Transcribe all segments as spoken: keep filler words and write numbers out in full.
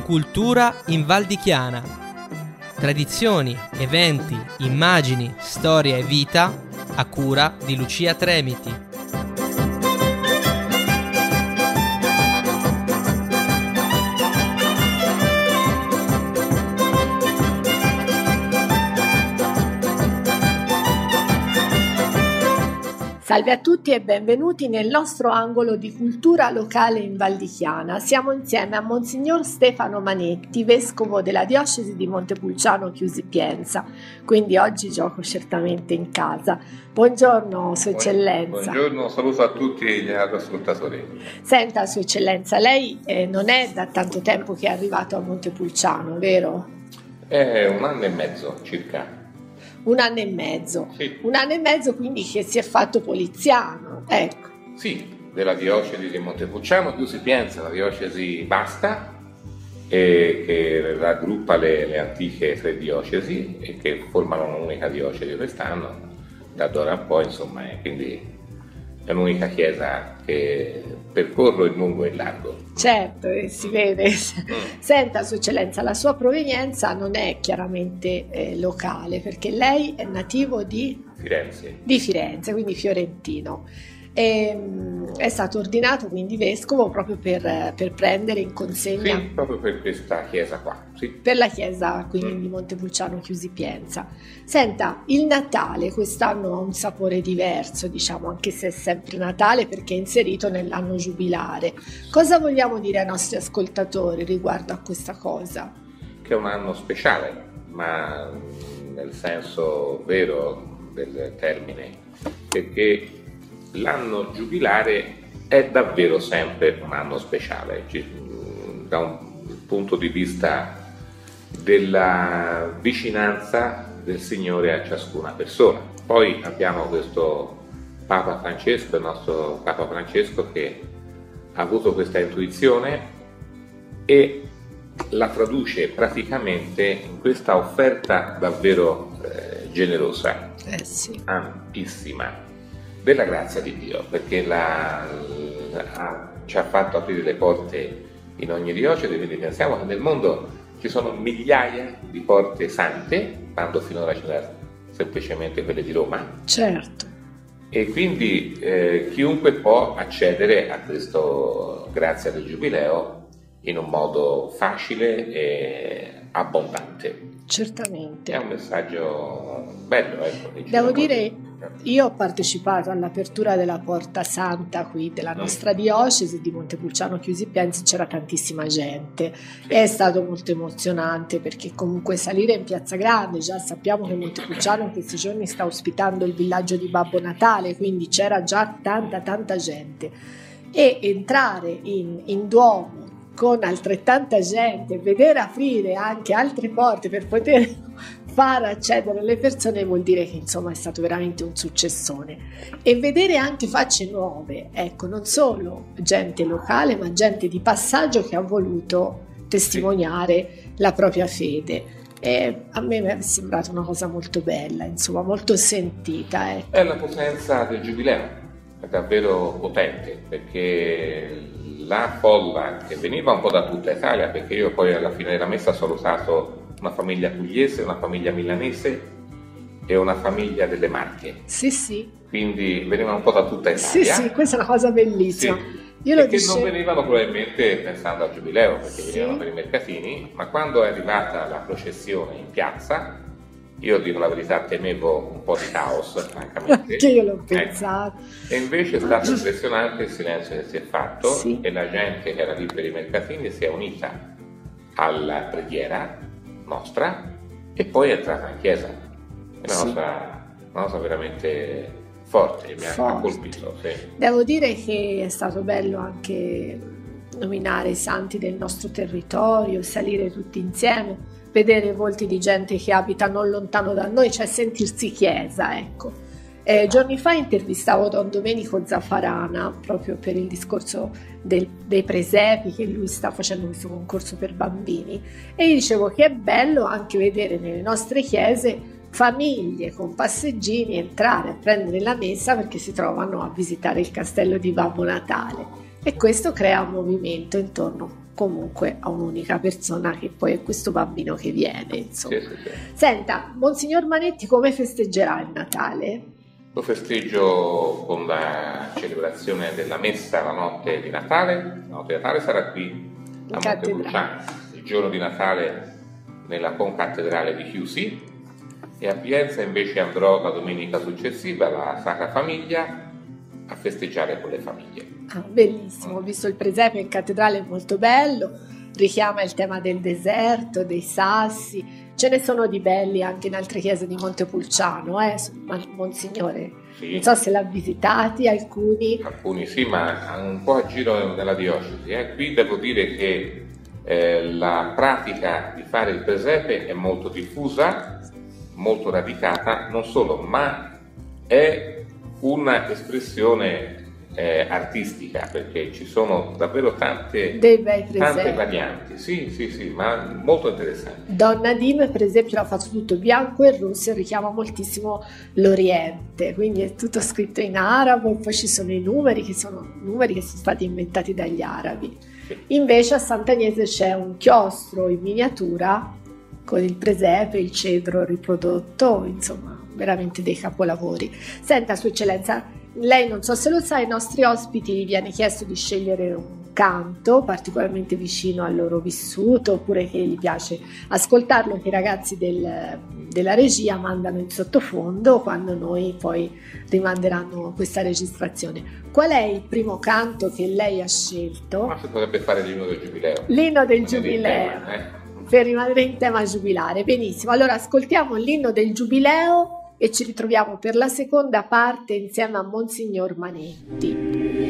Cultura in Val di Chiana. Tradizioni, eventi, immagini, storia e vita a cura di Lucia Tremiti. Salve a tutti e benvenuti nel nostro angolo di cultura locale in Val di Chiana. Siamo insieme a Monsignor Stefano Manetti, vescovo della diocesi di Montepulciano Chiusi Pienza, quindi oggi gioco certamente in casa. Buongiorno Sua Eccellenza. Buongiorno, saluto a tutti gli ascoltatori. Senta Sua Eccellenza, lei eh, non è da tanto tempo che è arrivato a Montepulciano, vero? È un anno e mezzo circa. Un anno e mezzo, sì. un anno e mezzo quindi che si è fatto poliziano, ecco. Sì, della diocesi di Montepulciano Chiusi Pienza, la diocesi vasta, e che raggruppa le, le antiche tre diocesi e che formano un'unica diocesi quest'anno, da d'ora in poi, insomma, è, quindi è un'unica chiesa che percorro in lungo e in largo. Certo, eh, si vede. Mm. Senta, Sua Eccellenza, la sua provenienza non è chiaramente eh, locale, perché lei è nativo di Firenze, di Firenze, quindi fiorentino. E, è stato ordinato quindi vescovo proprio per, per prendere in consegna. Sì, proprio per questa chiesa qua. Sì. Per la chiesa quindi mm. di Montepulciano Chiusi Pienza. Senta, il Natale quest'anno ha un sapore diverso, diciamo, anche se è sempre Natale perché è inserito nell'anno giubilare. Cosa vogliamo dire ai nostri ascoltatori riguardo a questa cosa? Che è un anno speciale, ma nel senso vero del termine, perché l'anno giubilare è davvero sempre un anno speciale, da un punto di vista della vicinanza del Signore a ciascuna persona. Poi abbiamo questo Papa Francesco, il nostro Papa Francesco, che ha avuto questa intuizione e la traduce praticamente in questa offerta davvero eh, generosa, eh sì. ampissima, della grazia di Dio, perché la, la, ci ha fatto aprire le porte in ogni diocesi, quindi pensiamo che nel mondo ci sono migliaia di porte sante, quando finora c'erano semplicemente quelle di Roma. Certo. E quindi eh, chiunque può accedere a questo grazia del Giubileo in un modo facile e abbondante. Certamente. È un messaggio bello, ecco. Devo dire, io ho partecipato all'apertura della Porta Santa qui della nostra diocesi di Montepulciano Chiusi Pienza, c'era tantissima gente, sì. È stato molto emozionante perché comunque salire in Piazza Grande, già sappiamo che Montepulciano in questi giorni sta ospitando il villaggio di Babbo Natale, quindi c'era già tanta tanta gente, e entrare in, in Duomo con altrettanta gente, vedere aprire anche altre porte per poter far accedere le persone vuol dire che insomma è stato veramente un successone, e vedere anche facce nuove, ecco, non solo gente locale ma gente di passaggio che ha voluto testimoniare sì. la propria fede, e a me mi è sembrata una cosa molto bella, insomma molto sentita, ecco. È la potenza del Giubileo, è davvero potente, perché la folla che veniva un po' da tutta Italia, perché io poi alla fine della messa ho salutato una famiglia pugliese, una famiglia milanese e una famiglia delle Marche. Sì, sì. Quindi venivano un po' da tutta Italia. Sì, sì, questa è una cosa bellissima. Sì. Io lo e che dicevo... non venivano probabilmente pensando al Giubileo, perché sì. venivano per i mercatini, ma quando è arrivata la processione in piazza, io dico la verità, temevo un po' di caos, francamente. Che io l'ho pensato. Ecco. E invece è stato impressionante il silenzio che si è fatto, sì. e la gente che era lì per i mercatini si è unita alla preghiera nostra e poi è entrata in chiesa. È una sì. cosa, una cosa veramente forte, mi forte. ha colpito. Sì. Devo dire che è stato bello anche nominare i santi del nostro territorio, salire tutti insieme, vedere volti di gente che abita non lontano da noi, cioè sentirsi chiesa, ecco. Eh, giorni fa intervistavo Don Domenico Zaffarana proprio per il discorso del, dei presepi, che lui sta facendo questo concorso per bambini, e gli dicevo che è bello anche vedere nelle nostre chiese famiglie con passeggini entrare a prendere la messa perché si trovano a visitare il castello di Babbo Natale. E questo crea un movimento intorno comunque a un'unica persona, che poi è questo bambino che viene, insomma. Sì, sì, sì. Senta, Monsignor Manetti, come festeggerà il Natale? Lo festeggio con la celebrazione della messa la notte di Natale. La notte di Natale sarà qui a Montepulciano, il giorno di Natale nella concattedrale di Chiusi, e a Pienza invece andrò la domenica successiva alla Sacra Famiglia a festeggiare con le famiglie. Ah, bellissimo, ho visto il presepe in cattedrale, molto bello, richiama il tema del deserto, dei sassi, ce ne sono di belli anche in altre chiese di Montepulciano, eh? Monsignore, Sì. Non so se l'ha visitati alcuni. Alcuni sì, ma un po' a giro nella diocesi. Eh. Qui devo dire che eh, la pratica di fare il presepe è molto diffusa, molto radicata, non solo, ma è una espressione Eh, artistica, perché ci sono davvero tante, Dei bei tante varianti, sì, sì, sì, ma molto interessanti. Donna Dim, per esempio, l'ha fatto tutto bianco e rosso e richiama moltissimo l'Oriente, quindi è tutto scritto in arabo, e poi ci sono i numeri che sono numeri che sono stati inventati dagli arabi. Sì. Invece a Sant'Agnese c'è un chiostro in miniatura con il presepe, il cedro riprodotto, insomma, veramente dei capolavori. Senta, Sua Eccellenza, lei, non so se lo sa, ai nostri ospiti viene chiesto di scegliere un canto particolarmente vicino al loro vissuto, oppure che gli piace ascoltarlo, che i ragazzi del, della regia mandano in sottofondo quando noi poi rimanderanno questa registrazione. Qual è il primo canto che lei ha scelto? Ma si potrebbe fare l'inno del giubileo. L'inno del Non giubileo, tema, eh? per rimanere in tema giubilare. Benissimo, allora ascoltiamo l'inno del giubileo e ci ritroviamo per la seconda parte insieme a Monsignor Manetti.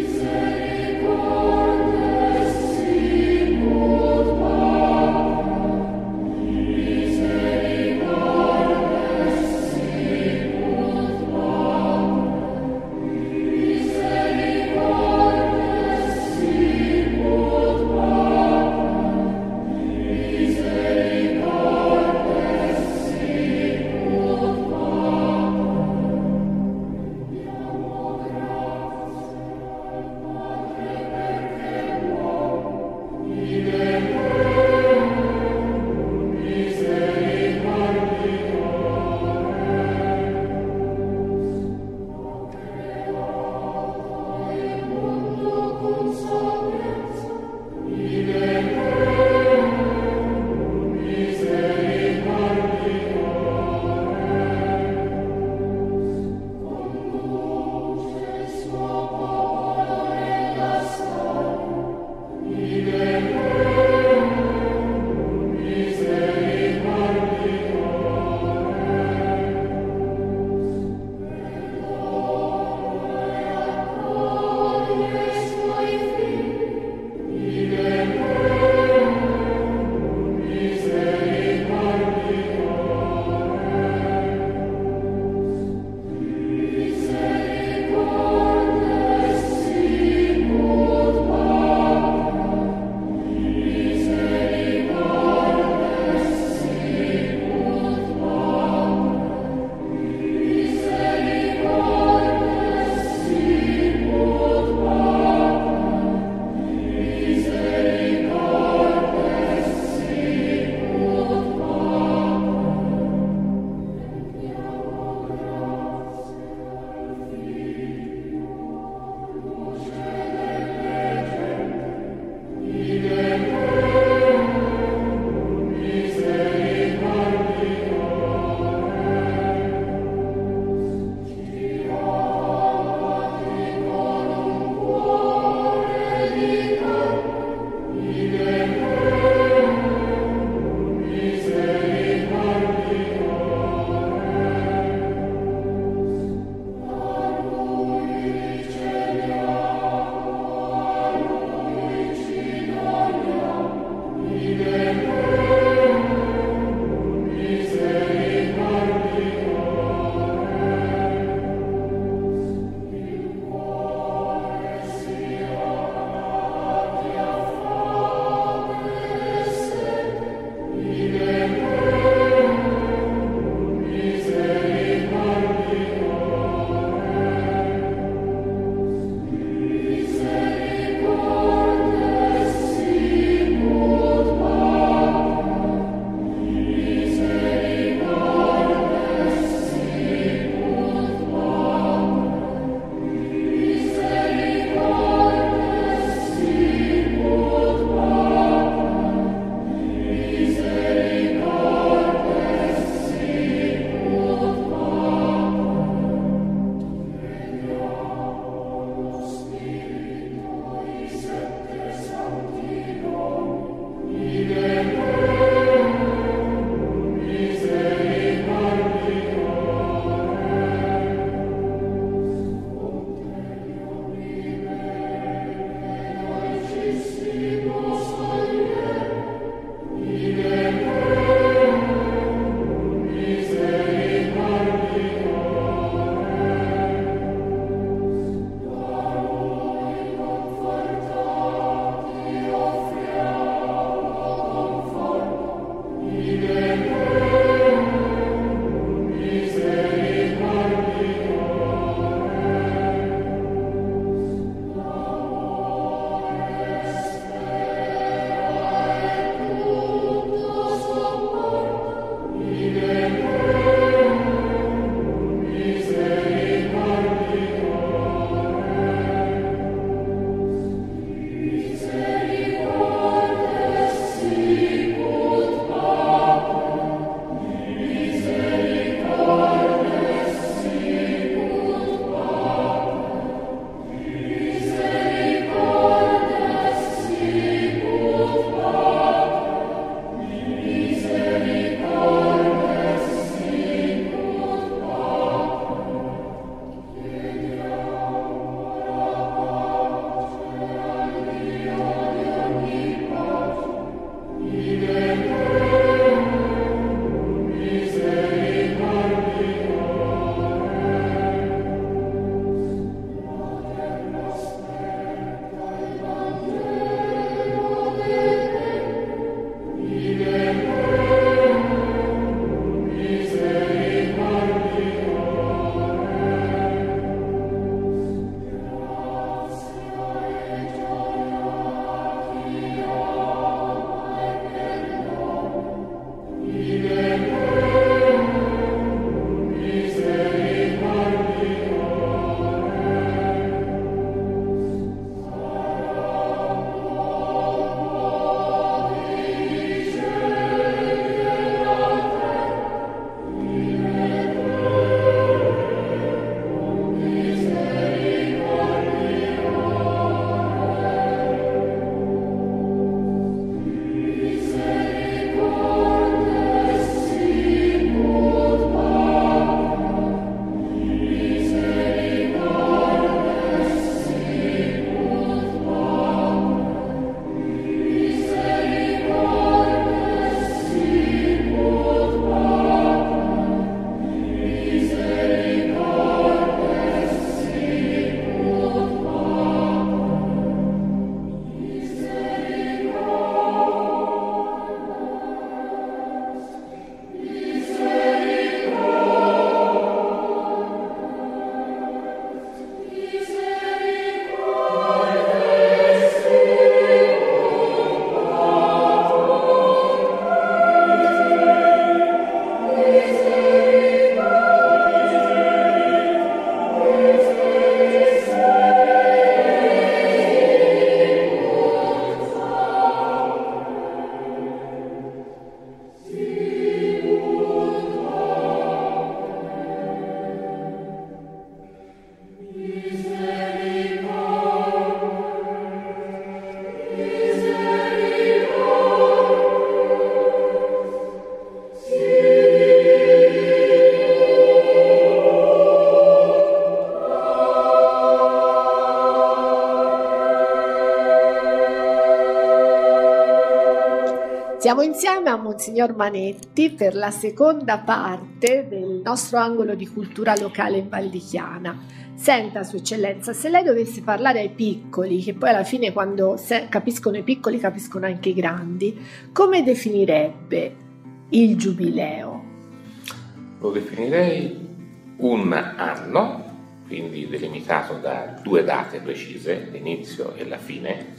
Siamo insieme a Monsignor Manetti per la seconda parte del nostro angolo di cultura locale in Val di Chiana. Senta, Sua Eccellenza, se lei dovesse parlare ai piccoli, che poi alla fine quando capiscono i piccoli capiscono anche i grandi, come definirebbe il giubileo? Lo definirei un anno, quindi delimitato da due date precise, l'inizio e la fine,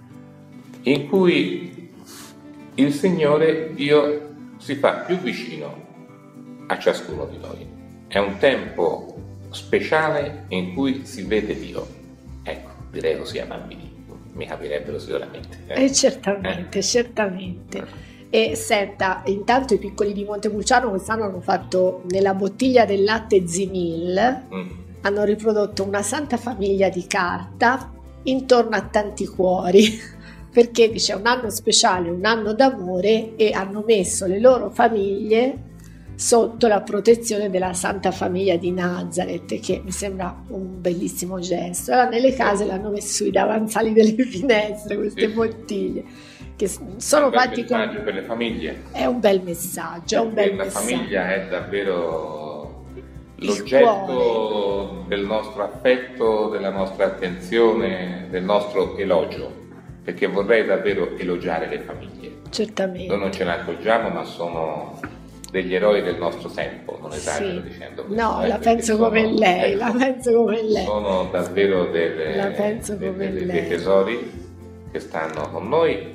in cui il Signore Dio si fa più vicino a ciascuno di noi. È un tempo speciale in cui si vede Dio. Ecco, direi così ai bambini, mi capirebbero sicuramente. Eh, certamente, eh. certamente. E senta, intanto i piccoli di Montepulciano quest'anno hanno fatto nella bottiglia del latte Zimil, mm. hanno riprodotto una Santa Famiglia di carta intorno a tanti cuori, perché dice un anno speciale, un anno d'amore, e hanno messo le loro famiglie sotto la protezione della Santa Famiglia di Nazareth, che mi sembra un bellissimo gesto. Allora nelle case l'hanno messo sui davanzali delle finestre queste sì. bottiglie, che sono fatti con... per le famiglie. È un bel messaggio, è un bel la messaggio. famiglia è davvero l'oggetto del nostro affetto, della nostra attenzione, del nostro elogio, perché vorrei davvero elogiare le famiglie. Certamente. Noi non ce ne accorgiamo, ma sono degli eroi del nostro tempo, non esagero sì. dicendo questo. No, eh, la penso sono, come lei, ecco, la penso come lei. Sono davvero delle, la penso come delle, lei. dei tesori che stanno con noi,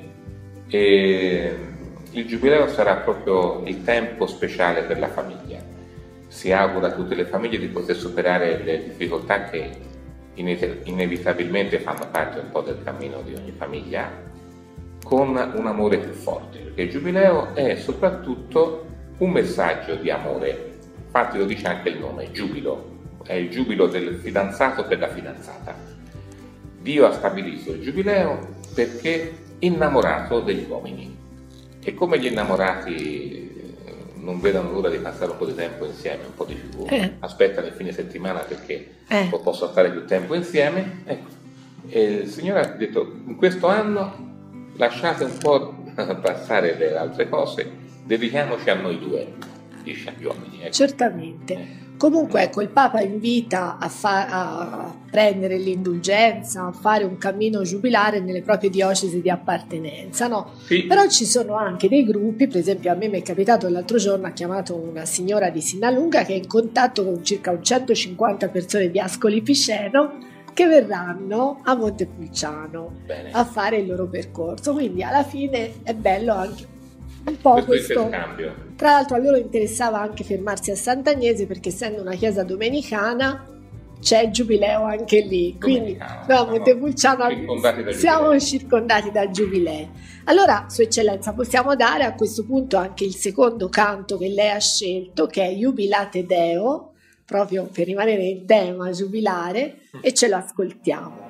e il giubileo sarà proprio il tempo speciale per la famiglia. Si augura a tutte le famiglie di poter superare le difficoltà che inevitabilmente fanno parte un po' del cammino di ogni famiglia, con un amore più forte, perché il giubileo è soprattutto un messaggio di amore. Infatti lo dice anche il nome, giubilo, è il giubilo del fidanzato per la fidanzata. Dio ha stabilito il giubileo perché è innamorato degli uomini, e come gli innamorati non vedono l'ora di passare un po' di tempo insieme, un po' di più, eh. aspettano il fine settimana perché eh. possono stare più tempo insieme, ecco. E il Signore ha detto: in questo anno lasciate un po' passare le altre cose, dedichiamoci a noi due, dice agli uomini. Ecco. Certamente. Comunque ecco, il Papa invita a, fa- a prendere l'indulgenza, a fare un cammino giubilare nelle proprie diocesi di appartenenza, no? Sì. Però ci sono anche dei gruppi, per esempio a me mi è capitato l'altro giorno, ha chiamato una signora di Sinnalunga che è in contatto con circa centocinquanta persone di Ascoli Piceno che verranno a Montepulciano Bene. a fare il loro percorso, quindi alla fine è bello anche un po' questo, questo interscambio. Tra l'altro a loro interessava anche fermarsi a Sant'Agnese, perché essendo una chiesa domenicana c'è il giubileo anche lì, quindi noi a Montepulciano circondati siamo circondati da giubilei. Allora, Sua Eccellenza, possiamo dare a questo punto anche il secondo canto che lei ha scelto, che è Jubilate Deo, proprio per rimanere in tema giubilare, e ce lo ascoltiamo.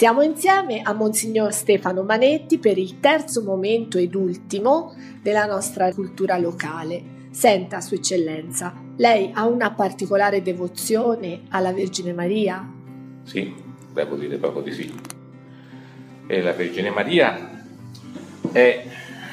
Siamo insieme a Monsignor Stefano Manetti per il terzo momento ed ultimo della nostra cultura locale. Senta, Sua Eccellenza, lei ha una particolare devozione alla Vergine Maria? Sì, devo dire proprio di sì. E la Vergine Maria è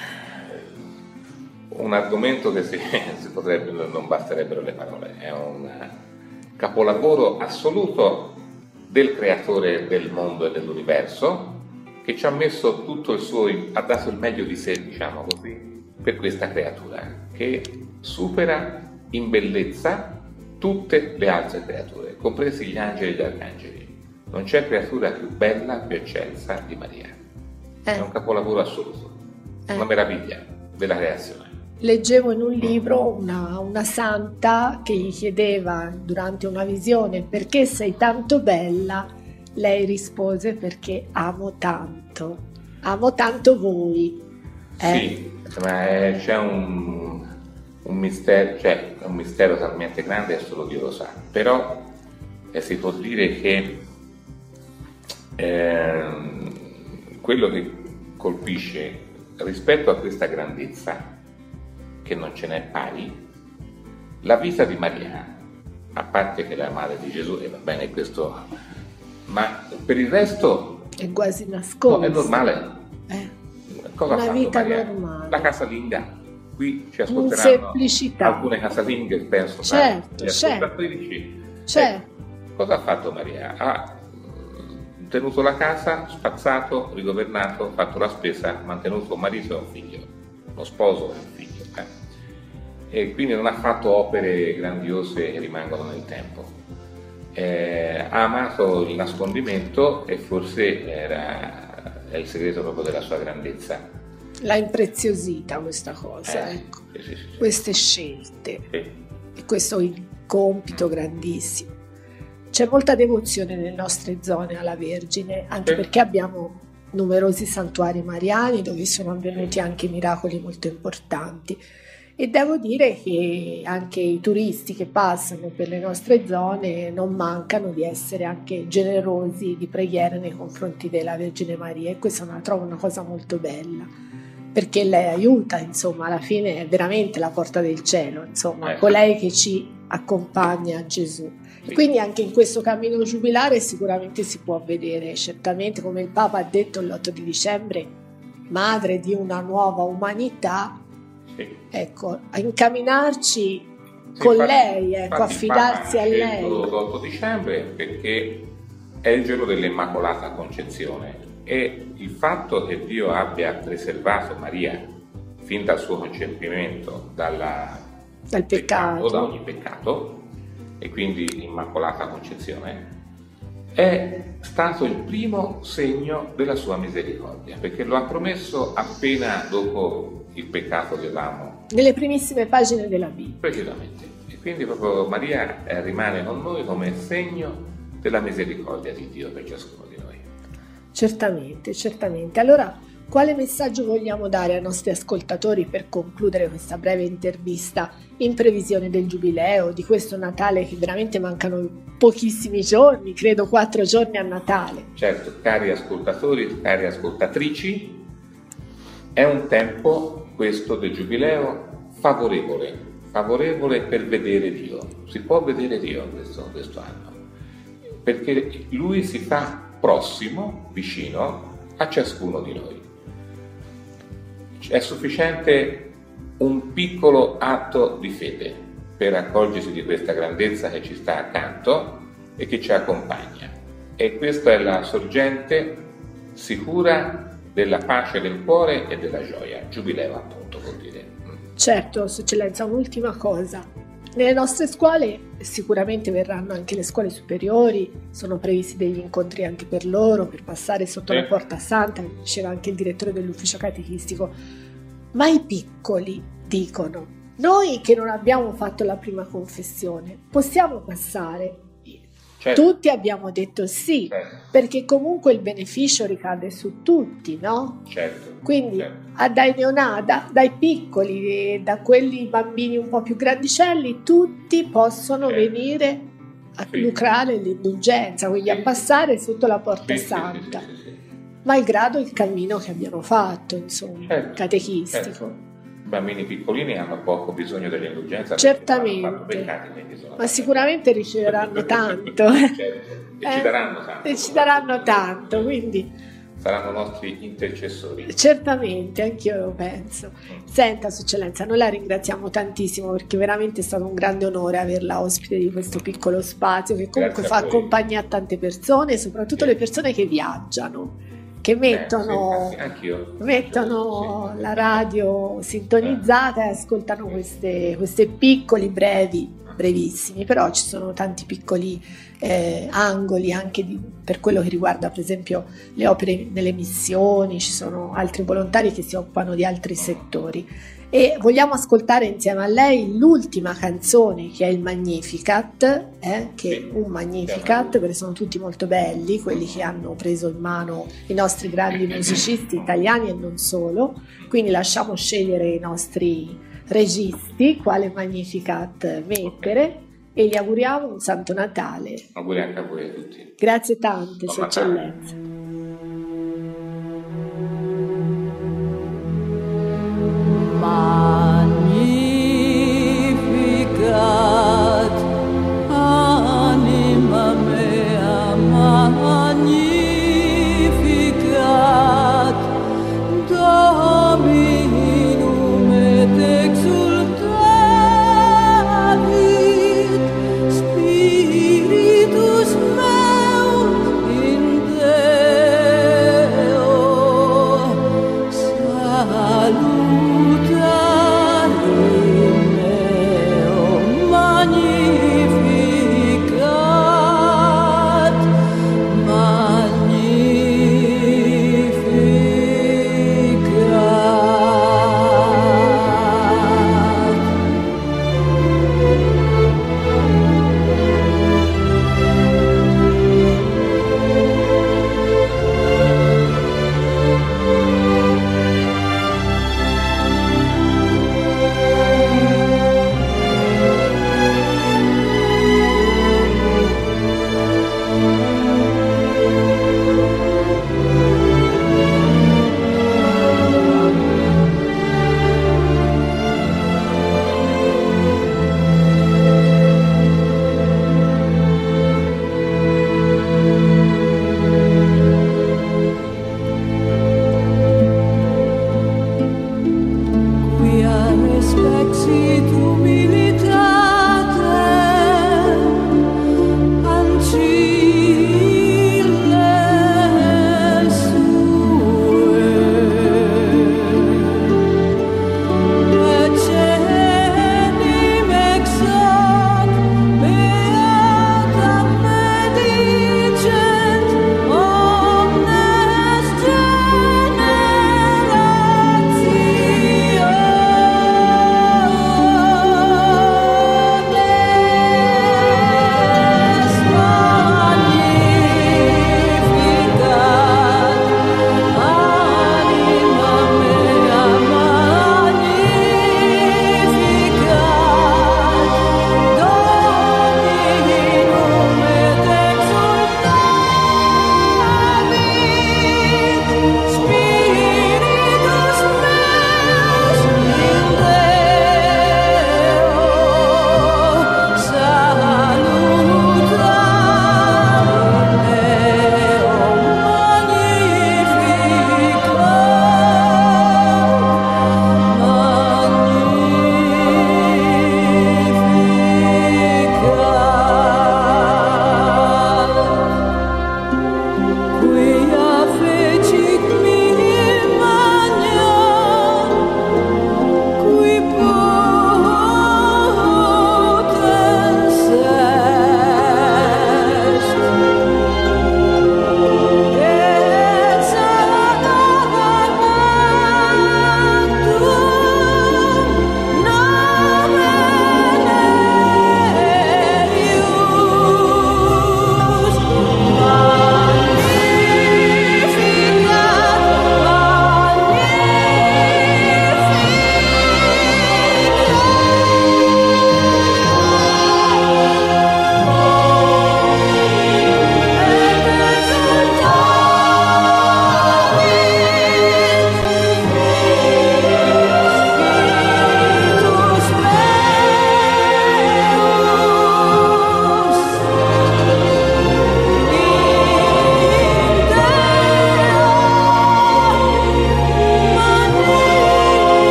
un argomento che si, si potrebbe, non basterebbero le parole, è un capolavoro assoluto del creatore del mondo e dell'universo, che ci ha messo tutto il suo, ha dato il meglio di sé, diciamo così, per questa creatura che supera in bellezza tutte le altre creature, compresi gli angeli e gli arcangeli. Non c'è creatura più bella, più eccelsa di Maria. Eh. È un capolavoro assoluto, eh. una meraviglia della creazione. Leggevo in un libro una, una santa che gli chiedeva durante una visione: perché sei tanto bella? Lei rispose: perché amo tanto, amo tanto voi. Eh? Sì, ma è, c'è un, un mistero, cioè un mistero talmente grande che solo Dio lo sa, però eh, si può dire che eh, quello che colpisce rispetto a questa grandezza, che non ce n'è pari, la vita di Maria, a parte che è la madre di Gesù, e va bene questo, ma per il resto è quasi nascosto. No, è normale. Eh. Cosa Una ha fatto vita Maria? normale. La casalinga, qui ci ascolteranno semplicità. Alcune casalinghe, penso, certo, gli certo. ascoltatrici. Certo. Eh, cosa ha fatto Maria? Ha tenuto la casa, spazzato, rigovernato, fatto la spesa, mantenuto un marito e un figlio, uno sposo e un figlio. Eh. E quindi non ha fatto opere grandiose che rimangono nel tempo. Eh, ha amato il nascondimento e forse era è il segreto proprio della sua grandezza. L'ha impreziosita questa cosa, eh, ecco. Sì, sì, sì. Queste scelte. Sì. E questo è il compito grandissimo. C'è molta devozione nelle nostre zone alla Vergine, anche sì. perché abbiamo numerosi santuari mariani dove sono avvenuti anche miracoli molto importanti. E devo dire che anche i turisti che passano per le nostre zone non mancano di essere anche generosi di preghiere nei confronti della Vergine Maria, e questa la trovo una cosa molto bella, perché lei aiuta, insomma, alla fine è veramente la porta del cielo, insomma, eh. colei che ci accompagna a Gesù. Sì. Quindi anche in questo cammino giubilare sicuramente si può vedere, certamente, come il Papa ha detto l'otto di dicembre, madre di una nuova umanità. Sì. Ecco, a incamminarci sì, con infatti, lei, ecco, affidarsi a lei. l'otto dicembre perché è il giorno dell'Immacolata Concezione, e il fatto che Dio abbia preservato Maria fin dal suo concepimento dalla, dal peccato. peccato, da ogni peccato, e quindi l'Immacolata Concezione è stato il primo segno della sua misericordia, perché lo ha promesso appena dopo il peccato di Adamo, nelle primissime pagine della Bibbia. Precisamente. E quindi proprio Maria eh, rimane con noi come segno della misericordia di Dio per ciascuno di noi. Certamente, certamente. Allora, quale messaggio vogliamo dare ai nostri ascoltatori per concludere questa breve intervista in previsione del Giubileo, di questo Natale, che veramente mancano pochissimi giorni, credo quattro giorni a Natale? Certo, cari ascoltatori, cari ascoltatrici, è un tempo, questo del Giubileo, favorevole, favorevole per vedere Dio. Si può vedere Dio questo, questo anno, perché Lui si fa prossimo, vicino a ciascuno di noi. È sufficiente un piccolo atto di fede per accorgersi di questa grandezza che ci sta accanto e che ci accompagna. E questa è la sorgente sicura della pace del cuore e della gioia. Giubileo, appunto, vuol dire. Certo, Sua Eccellenza, un'ultima cosa. Nelle nostre scuole sicuramente verranno anche le scuole superiori, sono previsti degli incontri anche per loro, per passare sotto sì. la Porta Santa, diceva anche il direttore dell'ufficio catechistico. Ma i piccoli dicono: noi che non abbiamo fatto la prima confessione, possiamo passare? Certo. Tutti abbiamo detto sì, certo. perché comunque il beneficio ricade su tutti, no? Certo. Quindi certo. dai neonati, da, dai piccoli, da quelli bambini un po' più grandicelli, tutti possono certo. venire a lucrare l'indulgenza, quindi a passare sotto la porta Sì, sì, santa, sì, sì, sì, sì. malgrado il cammino che abbiano fatto, insomma, Certo, catechistico. certo. I bambini piccolini hanno poco bisogno dell'indulgenza, Certamente. perché hanno fatto peccati, quindi sono Ma sicuramente riceveranno tanto. Certo. E ci Eh, daranno tanto. E ci daranno tanto, quindi Saranno nostri intercessori. certamente, anch'io lo penso. Senta, Sua Eccellenza, noi la ringraziamo tantissimo perché veramente è stato un grande onore averla ospite di questo piccolo spazio che comunque Grazie a fa voi. compagnia a tante persone, soprattutto Sì. le persone che viaggiano, che mettono, Eh, sì, anch'io. mettono Sì. la radio sintonizzata e ascoltano queste, queste piccoli brevi, brevissimi, però ci sono tanti piccoli eh, angoli anche di, per quello che riguarda per esempio le opere nelle missioni, ci sono altri volontari che si occupano di altri settori e vogliamo ascoltare insieme a lei l'ultima canzone che è il Magnificat, eh, che è un Magnificat perché sono tutti molto belli, quelli che hanno preso in mano i nostri grandi musicisti italiani e non solo, quindi lasciamo scegliere i nostri registi quale Magnificat mettere e gli auguriamo un Santo Natale. Auguri anche a voi tutti. Grazie tante, Buon Sua Natale. Eccellenza. Magnificat, anima mea, magnificat, Dominum et exultavit, Spiritus meum in Deo, saluta meo magnificat, magnificat. Quia respexit